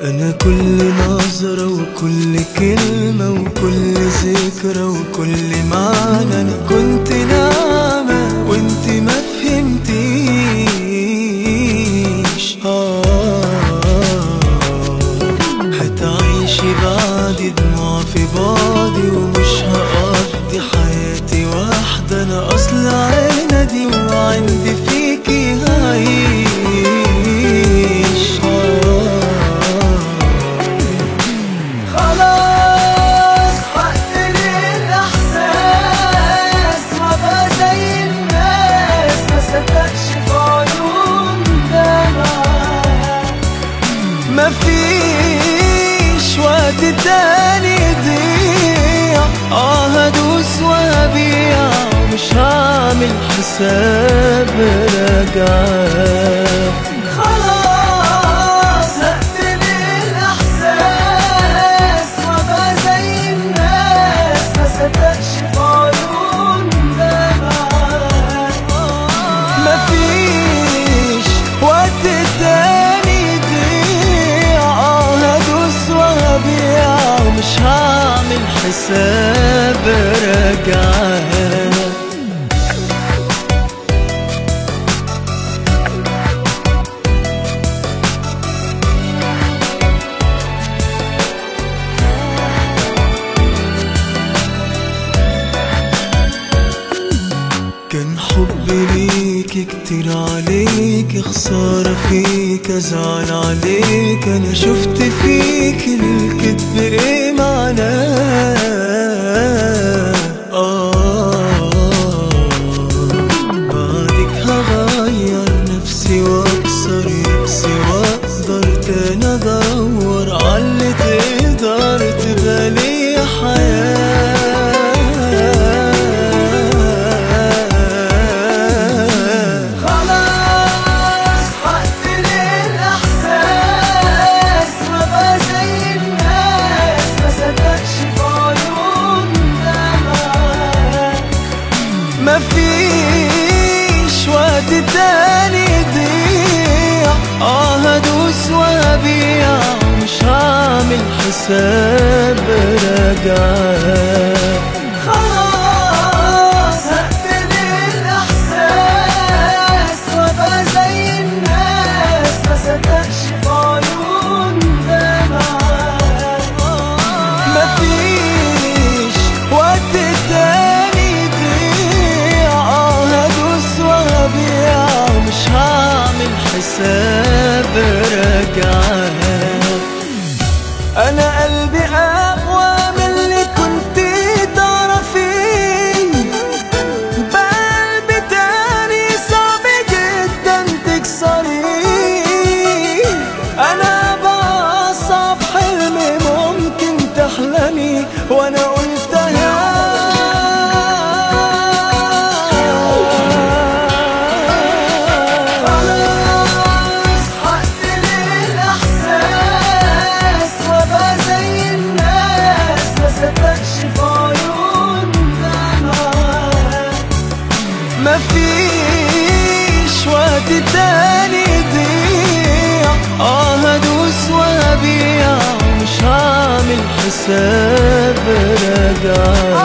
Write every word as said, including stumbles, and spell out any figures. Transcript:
أنا كل نظرة وكل كلمة وكل ذكرى وكل معنى، أنا كنت ناعمة وانت ما فهمتيش. آه هتعيشي بعد دموع في بعضي ومش هقضي حياتي واحدة، أنا أصل عندي وعندي فيكي هعيش. خلاص حقق الإحساس وأبقى زي الناس، ما صدقش في عيون دمعة. مفيش وقت تاني يضيع، اه هدوس وهبيع مش هعمل حساب رجعة. خلاص هقتل الإحساس وأبقى زي الناس، ما صدقش في عيون دمعة. مفيش وقت تاني يضيع، اه هدوس وهبيع مش هعمل حساب رجعة. كان حبي ليكي كتير عليك، خسارة فيك ازعل عليك، انا شفت فيك الكذب ايه معناه. آه بعدك هغير نفسي واكسر يكسي واقدر تاني ادور عاللي تقدر تبقى لي حياة. مفيش وقت تاني يضيع، اه هدوس وهبيع مش هعمل حساب رجعة. خلاص هقتل الإحساس وأبقى زي الناس، ما صدقش في عيون دمعة. مفيش وقت تاني يضيع، اه هدوس وهبيع مش هعمل حساب رجعة. أنا قلبي أقوى من اللي كنت تعرفيه، بقلبي تاني صعب جدا تكسريه. أنا بأصعب حلم ممكن تحلمي وأنا قلتها. مفيش وقت تاني يضيع، اه هدوس وهبيع مش هعمل حساب رجعة.